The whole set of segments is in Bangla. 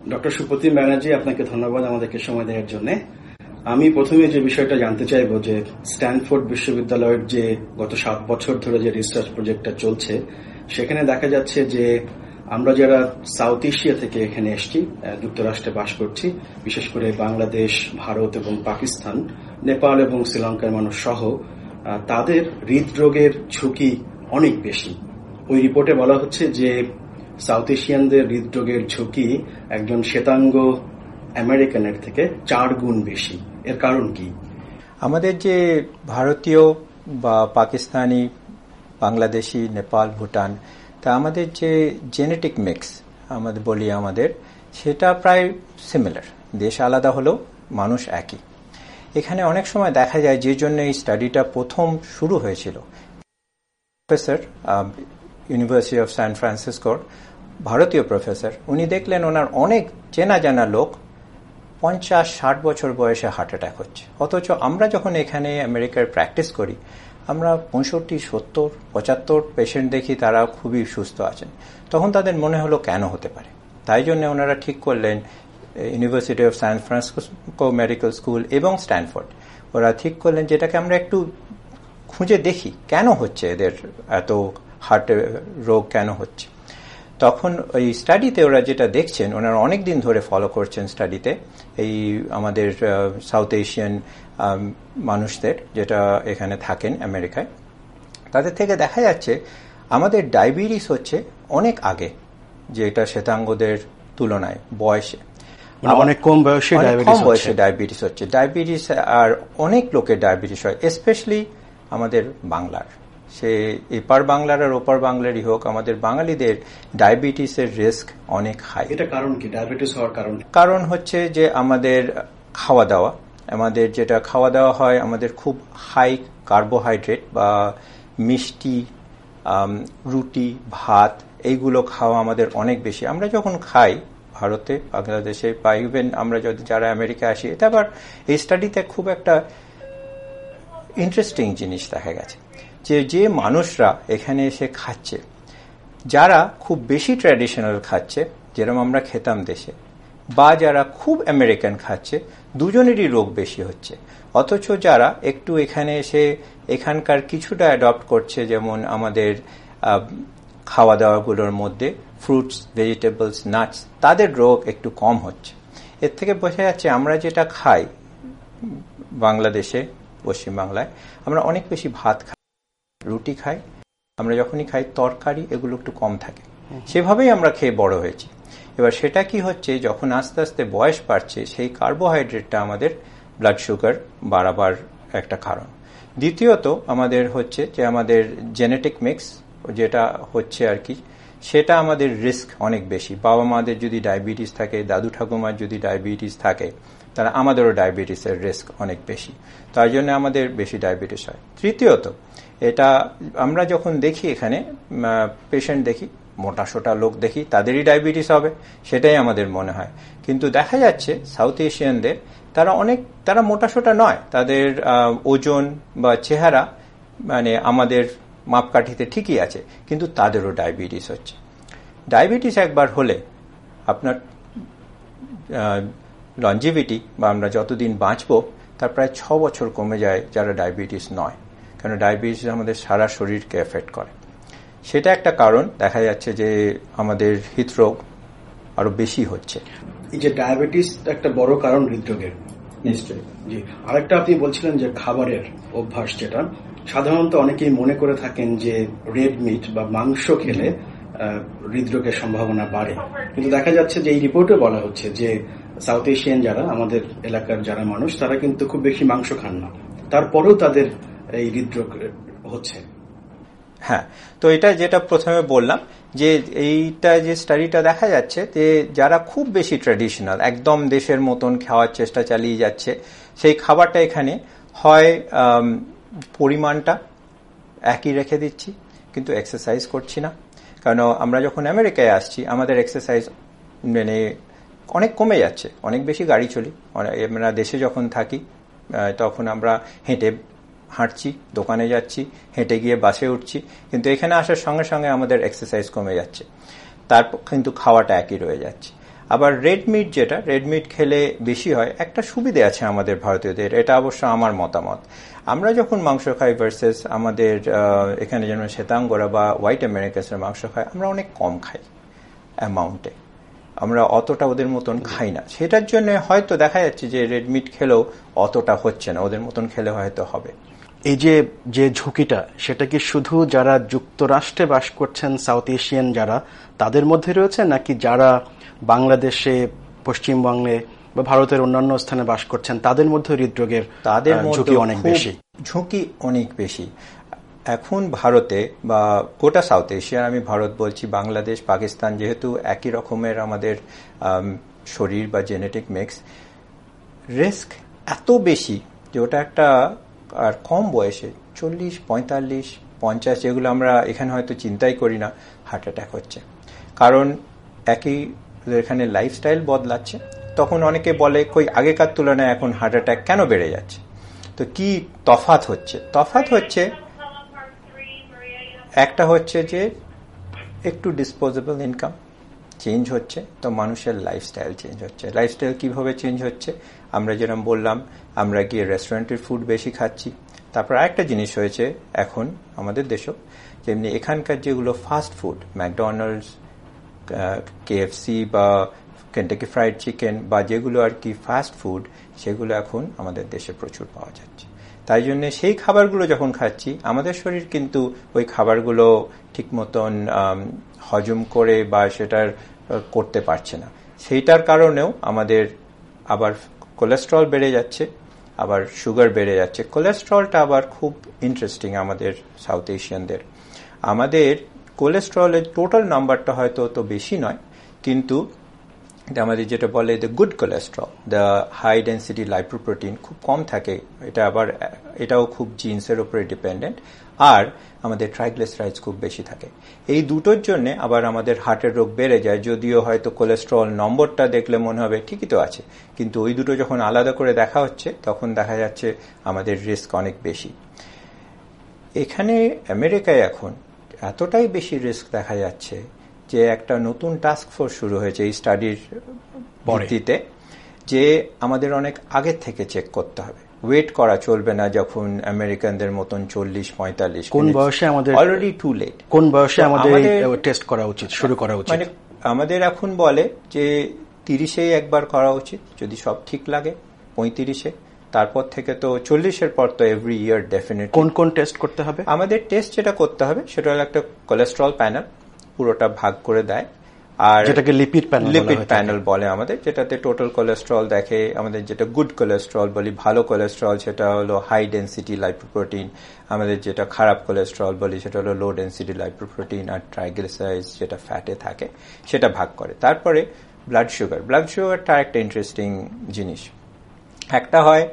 ডক্টর সুপ্রতিম ব্যানার্জি, আপনাকে ধন্যবাদ আমাদেরকে সময় দেওয়ার জন্য। আমি প্রথমে যে বিষয়টা জানতে চাইব যে স্ট্যানফোর্ড বিশ্ববিদ্যালয়ের যে গত 7 বছর ধরে যে রিসার্চ প্রজেক্টটা চলছে, সেখানে দেখা যাচ্ছে যে আমরা যারা সাউথ এশিয়া থেকে এখানে এসেছি, যুক্তরাষ্ট্রে বাস করছি, বিশেষ করে বাংলাদেশ, ভারত এবং পাকিস্তান, নেপাল এবং শ্রীলঙ্কার মানুষ সহ, তাদের হৃদরোগের ঝুঁকি অনেক বেশি। ওই রিপোর্টে বলা হচ্ছে যে সাউথ এশিয়ানদের হৃদরোগের ঝুঁকি একজন শ্বেতাঙ্গ আমেরিকানের থেকে 4 গুণ বেশি। এর কারণ কি? আমাদের যে ভারতীয় বা পাকিস্তানি, বাংলাদেশি, নেপাল, ভুটান, তা আমাদের যে জেনেটিক মিক্স আমাদের সেটা প্রায় সিমিলার। দেশ আলাদা হলেও মানুষ একই। এখানে অনেক সময় দেখা যায় যে জন্য এই স্টাডিটা প্রথম শুরু হয়েছিল, প্রফেসর ইউনিভার্সিটি অফ সান ফ্রান্সিসকোর ভারতীয় প্রফেসর, উনি দেখলেন ওনার অনেক চেনা জানা লোক 50-60 বছর বয়সে হার্ট অ্যাটাক হচ্ছে, অথচ আমরা যখন এখানে আমেরিকার প্র্যাকটিস করি আমরা 65, 70, 75 পেশেন্ট দেখি, তারা খুবই সুস্থ আছেন। তখন তাদের মনে হলো কেন হতে পারে। তাই জন্য ওনারা ঠিক করলেন, university of San Francisco medical school এবং স্ট্যানফোর্ড, ওরা ঠিক করলেন যেটাকে আমরা একটু খুঁজে দেখি কেন হচ্ছে, এদের এত হার্ট রোগ কেন হচ্ছে। তখন ওই স্টাডিতে ওরা যেটা দেখছেন, ওনারা অনেক দিন ধরে ফলো করছেন স্টাডিতে এই আমাদের সাউথ এশিয়ান মানুষদের যেটা এখানে থাকেন আমেরিকায়, তাদের থেকে দেখা যাচ্ছে আমাদের ডায়াবেটিস হচ্ছে অনেক আগে, যেটা শ্বেতাঙ্গদের তুলনায় বয়সে অনেক কম বয়সে ডায়াবেটিস হচ্ছে। ডায়াবেটিস আর অনেক লোকের ডায়াবেটিস হয়, স্পেশালি আমাদের বাংলার, সে এপার বাংলার আর ওপার বাংলারই হোক, আমাদের বাঙালিদের ডায়াবেটিসের রিস্ক অনেক হাই। এটা কারণ কি ডায়াবেটিস হওয়ার কারণ হচ্ছে যে আমাদের খাওয়া দাওয়া, আমাদের যেটা খাওয়া দাওয়া হয়, আমাদের খুব হাই কার্বোহাইড্রেট বা মিষ্টি, রুটি, ভাত, এইগুলো খাওয়া আমাদের অনেক বেশি। আমরা যখন খাই ভারতে, বাংলাদেশে বা ইভেন আমরা যদি যারা আমেরিকা আসি, এটা আবার এই স্টাডিতে খুব একটা ইন্টারেস্টিং জিনিস দেখা গেছে যে মানুষরা এখানে এসে খাচ্ছে, যারা খুব বেশি ট্র্যাডিশনাল খাচ্ছে যেরকম আমরা খেতাম দেশে, বা যারা খুব আমেরিকান খাচ্ছে, দুজনেরই রোগ বেশি হচ্ছে। অথচ যারা একটু এখানে এসে এখানকার কিছুটা অ্যাডপ্ট করছে, যেমন আমাদের খাওয়া দাওয়াগুলোর মধ্যে ফ্রুটস, ভেজিটেবলস, নাটস, তাদের রোগ একটু কম হচ্ছে। এর থেকে বোঝা যাচ্ছে আমরা যেটা খাই বাংলাদেশে, পশ্চিমবাংলায় আমরা অনেক বেশি ভাত খাই, রুটি খাই, আমরা যখনই খাই তরকারি এগুলো একটু কম থাকে, সেভাবেই আমরা খেয়ে বড় হয়েছি। এবার সেটা কি হচ্ছে, যখন আস্তে আস্তে বয়স বাড়ছে, সেই কার্বোহাইড্রেটটা আমাদের ব্লাড সুগার বাড়াবার একটা কারণ। দ্বিতীয়ত আমাদের হচ্ছে যে আমাদের জেনেটিক মিক্স যেটা হচ্ছে আর কি, সেটা আমাদের রিস্ক অনেক বেশি। বাবা মাদের যদি ডায়াবেটিস থাকে, দাদু ঠাকুমার যদি ডায়াবেটিস থাকে, তাহলে আমাদেরও ডায়াবেটিসের রিস্ক অনেক বেশি, তাই জন্য আমাদের বেশি ডায়াবেটিস হয়। তৃতীয়ত, এটা আমরা যখন দেখি এখানে পেশেন্ট দেখি, মোটা সোটা লোক দেখি, তাদেরই ডায়াবেটিস হবে সেটাই আমাদের মনে হয়। কিন্তু দেখা যাচ্ছে সাউথ এশিয়ানদের তারা মোটা সোটা নয়, তাদের ওজন বা চেহারা মানে আমাদের মাপকাঠিতে ঠিকই আছে, কিন্তু তাদেরও ডায়াবেটিস হচ্ছে। ডায়াবেটিস একবার হলে আপনার লঞ্জিভিটি বা আমরা যতদিন বাঁচবো তার প্রায় 6 বছর কমে যায় যারা ডায়াবেটিস নয়, কারণ ডায়াবেটিস আমাদের সারা শরীরকে এফেক্ট করে। সেটা একটা কারণ দেখা যাচ্ছে যে আমাদের হৃদরোগ আরো বেশি হচ্ছে। এই যে ডায়াবেটিস একটা বড় কারণ হৃদরোগের, নিশ্চয়ই। জি, আরেকটা আপনি বলছিলেন যে খাবারের অভ্যাস, যেটা সাধারণত অনেকেই মনে করে থাকেন যে রেড মিট বা মাংস খেলে হৃদরোগের সম্ভাবনা বাড়ে, কিন্তু দেখা যাচ্ছে যে এই রিপোর্টে বলা হচ্ছে যে সাউথ এশিয়ান যারা আমাদের এলাকার যারা মানুষ, তারা কিন্তু খুব বেশি মাংস খান না, তারপরেও তাদের এই হৃদরোগ হচ্ছে। হ্যাঁ, তো এটা যেটা প্রথমে বললাম যে এইটা যে স্টাডিটা দেখা যাচ্ছে যে যারা খুব বেশি ট্র্যাডিশনাল, একদম দেশের মতন খাওয়ার চেষ্টা চালিয়ে যাচ্ছে, সেই খাবারটা এখানে হয় পরিমাণটা একই রেখে দিচ্ছি কিন্তু এক্সারসাইজ করছি না। কারণ আমরা যখন আমেরিকায় আসছি আমাদের এক্সারসাইজ মানে অনেক কমে যাচ্ছে, অনেক বেশি গাড়ি চলি। আমরা দেশে যখন থাকি তখন আমরা হাঁটছি, দোকানে যাচ্ছি, হেঁটে গিয়ে বাসে উঠছি, কিন্তু এখানে আসার সঙ্গে সঙ্গে আমাদের এক্সারসাইজ কমে যাচ্ছে, তারপর কিন্তু খাওয়াটা একই রয়ে যাচ্ছে। আবার রেড মিট খেলে বেশি হয়, একটা সুবিধে আছে আমাদের ভারতীয়দের, এটা অবশ্য আমার মতামত। আমরা যখন মাংস খাই ভার্সেস আমাদের এখানে যেমন শ্বেতাঙ্গরা বা হোয়াইট আমেরিকানসরা মাংস খায়, আমরা অনেক কম খাই অ্যামাউন্টে, আমরা অতটা ওদের মতন খাই না। সেটার জন্য হয়তো দেখা যাচ্ছে যে রেড মিট খেলেও অতটা হচ্ছে না, ওদের মতন খেলে হয়তো হবে। এই যে ঝুঁকিটা, সেটা কি শুধু যারা যুক্তরাষ্ট্রে বাস করছেন, সাউথ এশিয়ান যারা, তাদের মধ্যে রয়েছে, নাকি যারা বাংলাদেশে, পশ্চিমবঙ্গে বা ভারতের অন্যান্য স্থানে বাস করছেন তাদের মধ্যে হৃদরোগের ঝুঁকি অনেক বেশি? ঝুঁকি অনেক বেশি এখন ভারতে বা গোটা সাউথ এশিয়া, আমি ভারত বলছি, বাংলাদেশ, পাকিস্তান, যেহেতু একই রকমের আমাদের শরীর বা জেনেটিক মিক্স, রিস্ক এত বেশি যে ওটা একটা, আর কম বয়সে 40, 45, 50, যেগুলো আমরা এখানে হয়তো চিন্তাই করি না, হার্ট অ্যাটাক হচ্ছে। কারণ একই এখানে লাইফস্টাইল বদলাচ্ছে। তখন অনেকে বলে কই আগেকার তুলনায় এখন হার্ট অ্যাটাক কেন বেড়ে যাচ্ছে? তো কি তফাৎ হচ্ছে একটা হচ্ছে যে একটু ডিসপোজেবল ইনকাম চেঞ্জ হচ্ছে, তো মানুষের লাইফস্টাইল চেঞ্জ হচ্ছে। লাইফস্টাইল কিভাবে চেঞ্জ হচ্ছে? আমরা যেরকম বললাম, আমরা গিয়ে রেস্টুরেন্টের ফুড বেশি খাচ্ছি। তারপর আরেকটা জিনিস হয়েছে এখন আমাদের দেশেও, যেমনি এখানকার যেগুলো ফাস্ট ফুড, ম্যাকডোনাল্ডস, কেএফসি বা কেন্টাকি ফ্রাইড চিকেন বা যেগুলো আর কি ফাস্ট ফুড, সেগুলো এখন আমাদের দেশে প্রচুর পাওয়া যাচ্ছে। তাই জন্য সেই খাবারগুলো যখন খাচ্ছি, আমাদের শরীর কিন্তু ওই খাবারগুলো ঠিক মতন হজম করে বা সেটার করতে পারছে না। সেইটার কারণেও আমাদের আবার কোলেস্ট্রল বেড়ে যাচ্ছে, আবার সুগার বেড়ে যাচ্ছে। কোলেস্ট্রলটা আবার খুব ইন্টারেস্টিং আমাদের সাউথ এশিয়ানদের। আমাদের কোলেস্ট্রলের টোটাল নাম্বারটা হয়তো অত বেশি নয়, কিন্তু আমাদের যেটা বলে the good cholesterol, the high density lipoprotein খুব কম থাকে। এটাও খুব জিন্সের উপরে ডিপেন্ডেন্ট। আর আমাদের ট্রাইগ্লিসারাইডস খুব বেশি থাকে। এই দুটোর জন্য আবার আমাদের হার্টের রোগ বেড়ে যায়। যদিও হয়তো কোলেস্ট্রল নম্বরটা দেখলে মনে হবে ঠিকই তো আছে, কিন্তু ওই দুটো যখন আলাদা করে দেখা হচ্ছে, তখন দেখা যাচ্ছে আমাদের রিস্ক অনেক বেশি। এখানে আমেরিকায় এখন এতটাই বেশি রিস্ক দেখা যাচ্ছে যে একটা নতুন টাস্ক ফোর্স শুরু হয়েছে এই স্টাডির ভিত্তিতে, যে আমাদের অনেক আগের থেকে চেক করতে হবে। ওয়েট করা চলবে না যখন আমেরিকানদের মতন 40-45। কোন বয়সে আমাদের অলরেডি টু লেট? কোন বয়সে আমাদের টেস্ট করা উচিত, শুরু করা উচিত? মানে আমাদের এখন বলে যে 30-এ একবার করা উচিত যদি সব ঠিক লাগে, 35-এ, তারপর থেকে তো 40-এর পর তো এভরি ইয়ার ডেফিনেটলি। কোন টেস্ট করতে হবে? আমাদের টেস্ট যেটা করতে হবে সেটা হলো একটা কোলেস্ট্রল প্যানেল, পুরোটা ভাগ করে দেয়, আর যেটাকে লিপিড প্যানেল বলে আমাদের, যেটাতে টোটাল কোলেস্ট্রল দেখে। আমাদের যেটা গুড কোলেস্ট্রল বলি, ভালো কোলেস্ট্রল, সেটা হলো হাই ডেন্সিটি লাইপোপ্রোটিন। আমাদের যেটা খারাপ কোলেস্ট্রল বলি, সেটা হলো লো ডেন্সিটি লাইপোপ্রোটিন। আর ট্রাইগ্লিসারাইডস যেটা ফ্যাটে থাকে, সেটা ভাগ করে। তারপরে ব্লাড সুগারটা একটা ইন্টারেস্টিং জিনিস। একটা হয়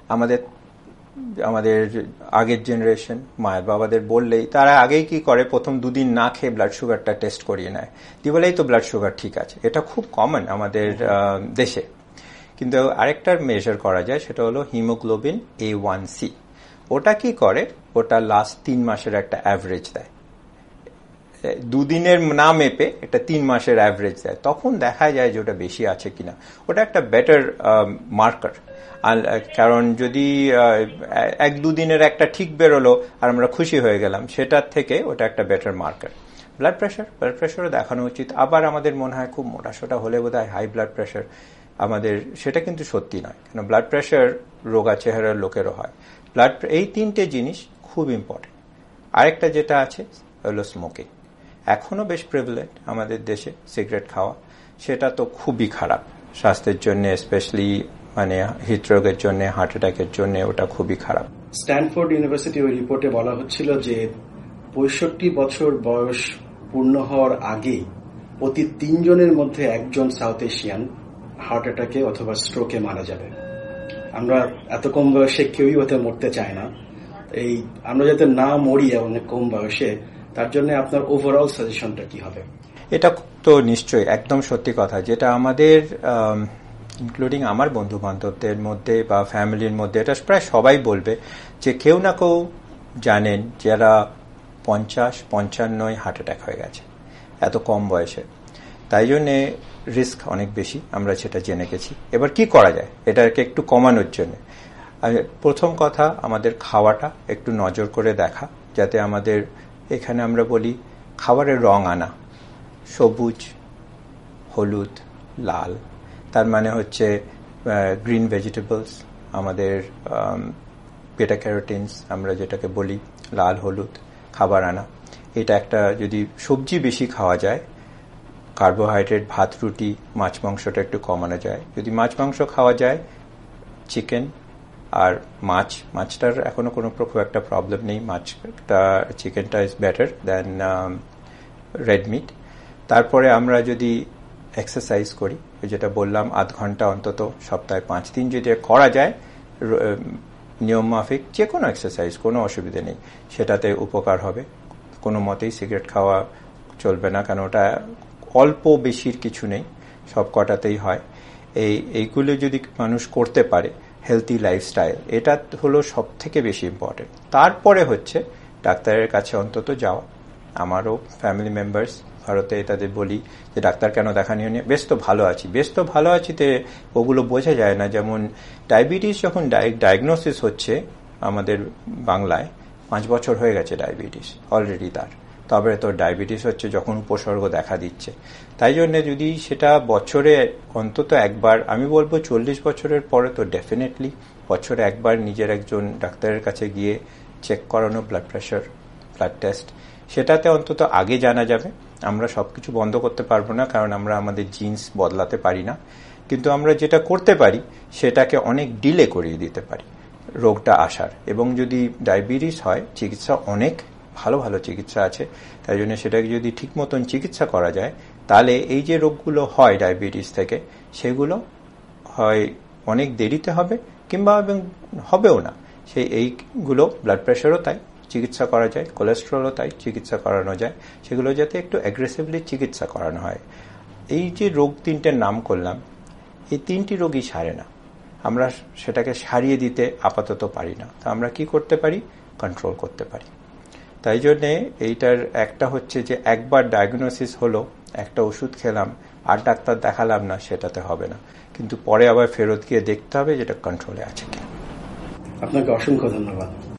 আমাদের আগের জেনারেশন মায়ের বাবাদের বললেই তারা আগেই কি করে, প্রথম 2 দিন না খেয়ে ব্লাড সুগারটা টেস্ট করিয়ে নেয়, দিয়ে বলেই তো ব্লাড সুগার ঠিক আছে। এটা খুব কমন আমাদের দেশে। কিন্তু আরেকটা মেজার করা যায়, সেটা হলো হিমোগ্লোবিন A1C। ওটা কি করে, ওটা লাস্ট 3 মাসের একটা অ্যাভারেজ দেয়। 2 দিনের না মেপে একটা 3 মাসের অ্যাভারেজ দেয়। তখন দেখা যায় যে ওটা বেশি আছে কিনা। ওটা একটা বেটার মার্কার। কারণ যদি 1-2 দিনের একটা ঠিক বেরোলো আর আমরা খুশি হয়ে গেলাম, সেটার থেকে ওটা একটা বেটার মার্কার। ব্লাড প্রেশারও দেখানো উচিত। আবার আমাদের মনে হয় খুব মোটাসোটা হলে বোধহয় হাই ব্লাড প্রেশার, আমাদের সেটা কিন্তু সত্যি নয়। কেন ব্লাড প্রেশার রোগা চেহারার লোকেরও হয়। এই 3টে জিনিস খুব ইম্পর্টেন্ট। আরেকটা যেটা আছে হলো স্মোকিং। এখনো বেশ প্রিভিলেন্ট আমাদের দেশে সিগারেট খাওয়া। সেটা তো খুবই খারাপ স্বাস্থ্যের জন্য, স্পেশালি মানে হৃদরোগের জন্য, হার্ট অ্যাটাকের জন্য ওটা খুবই খারাপ। স্ট্যানফোর্ড ইউনিভার্সিটি ওই রিপোর্টে বলা হচ্ছিল যে 65 বছর বয়স পূর্ণ হওয়ার আগে প্রতি 3 জনের মধ্যে 1 জন সাউথ এশিয়ান হার্ট অ্যাটাকে অথবা স্ট্রোকে মারা যাবে। আমরা এত কম বয়সে কেউই হতে মরতে চায় না। এই আমরা যাতে না মরি অনেক কম বয়সে, তার জন্য আপনার ওভারঅল সাজেশনটা কি হবে? এটা তো নিশ্চয়ই একদম সত্যি কথা, যেটা আমাদের ইনক্লুডিং আমার বন্ধু বান্ধবদের মধ্যে বা ফ্যামিলির মধ্যে এটা প্রায় সবাই বলবে যে কেউ না কেউ জানেন যারা 50-55 হার্ট অ্যাটাক হয়ে গেছে এত কম বয়সে। তাই জন্যে রিস্ক অনেক বেশি, আমরা সেটা জেনে গেছি। এবার কি করা যায় এটাকে একটু কমানোর জন্য? প্রথম কথা, আমাদের খাওয়াটা একটু নজর করে দেখা, যাতে আমাদের এখানে আমরা বলি খাবারের রং আনা, সবুজ, হলুদ, লাল, তার মানে হচ্ছে গ্রিন ভেজিটেবলস, আমাদের বেটা ক্যারোটিনস আমরা যেটাকে বলি, লাল হলুদ খাবার আনা। এটা একটা, যদি সবজি বেশি খাওয়া যায়, কার্বোহাইড্রেট, ভাত রুটি, মাছ মাংসটা একটু কমানো যায়। যদি মাছ মাংস খাওয়া যায়, চিকেন আর মাছটার এখনো কোনো খুব একটা প্রবলেম নেই, চিকেনটা is better than red meat. তারপরে আমরা যদি এক্সারসাইজ করি, যেটা বললাম, আধ ঘন্টা অন্তত সপ্তাহে 5 দিন যদি করা যায় নিয়ম মাফিক, যে কোনো এক্সারসাইজ, কোনো অসুবিধা নেই, সেটাতে উপকার হবে। কোনো মতেই সিগারেট খাওয়া চলবে না, কারণ ওটা অল্প বেশির কিছু নেই, সব কটাতেই হয়। এইগুলো যদি মানুষ করতে পারে, হেলথি লাইফস্টাইল, এটা হলো সব থেকে বেশি ইম্পর্টেন্ট। তারপরে হচ্ছে ডাক্তারের কাছে অন্তত যাওয়া। আমারও ফ্যামিলি মেম্বার্স ভারতে তাদের বলি যে ডাক্তার কেন দেখানি হয়নি, বেশ তো ভালো আছি তে ওগুলো বোঝা যায় না। যেমন ডায়াবেটিস যখন ডায়াগনোসিস হচ্ছে আমাদের বাংলায়, 5 বছর হয়ে গেছে ডায়াবেটিস অলরেডি তার, তবে তো ডায়াবেটিস হচ্ছে যখন উপসর্গ দেখা দিচ্ছে। তাই জন্য যদি সেটা বছরে অন্তত একবার, আমি বলবো 40 বছরের পরে তো ডেফিনেটলি বছরে একবার নিজের একজন ডাক্তারের কাছে গিয়ে চেক করানো, ব্লাড প্রেশার, ব্লাড টেস্ট, সেটাতে অন্তত আগে জানা যাবে। আমরা সবকিছু বন্ধ করতে পারবো না, কারণ আমরা আমাদের জিনস বদলাতে পারি না, কিন্তু আমরা যেটা করতে পারি সেটাকে অনেক ডিলে করিয়ে দিতে পারি রোগটা আসার। এবং যদি ডায়াবেটিস হয়, চিকিৎসা অনেক ভালো চিকিৎসা আছে, তাই জন্য সেটাকে যদি ঠিক মতন চিকিৎসা করা যায়, তাহলে এই যে রোগগুলো হয় ডায়াবেটিস থেকে, সেগুলো হয় অনেক দেরিতে হবে, কিংবা হবেও না। এইগুলো ব্লাড প্রেশারও তাই চিকিৎসা করা যায়, কোলেস্টেরলও তাই চিকিৎসা করানো যায়, সেগুলো যাতে একটু অ্যাগ্রেসিভলি চিকিৎসা করানো হয়। এই যে রোগ 3টের নাম করলাম, এই 3টি রোগই সারে না, আমরা সেটাকে সারিয়ে দিতে আপাতত পারি না। তো আমরা কি করতে পারি? কন্ট্রোল করতে পারি। তাই জন্যে এইটার একটা হচ্ছে যে একবার ডায়াগনোসিস হলো, একটা ওষুধ খেলাম আর ডাক্তার দেখালাম না, সেটাতে হবে না, কিন্তু পরে আবার ফেরত গিয়ে দেখতে হবে যেটা কন্ট্রোলে আছে কিনা। আপনাকে অসংখ্য ধন্যবাদ।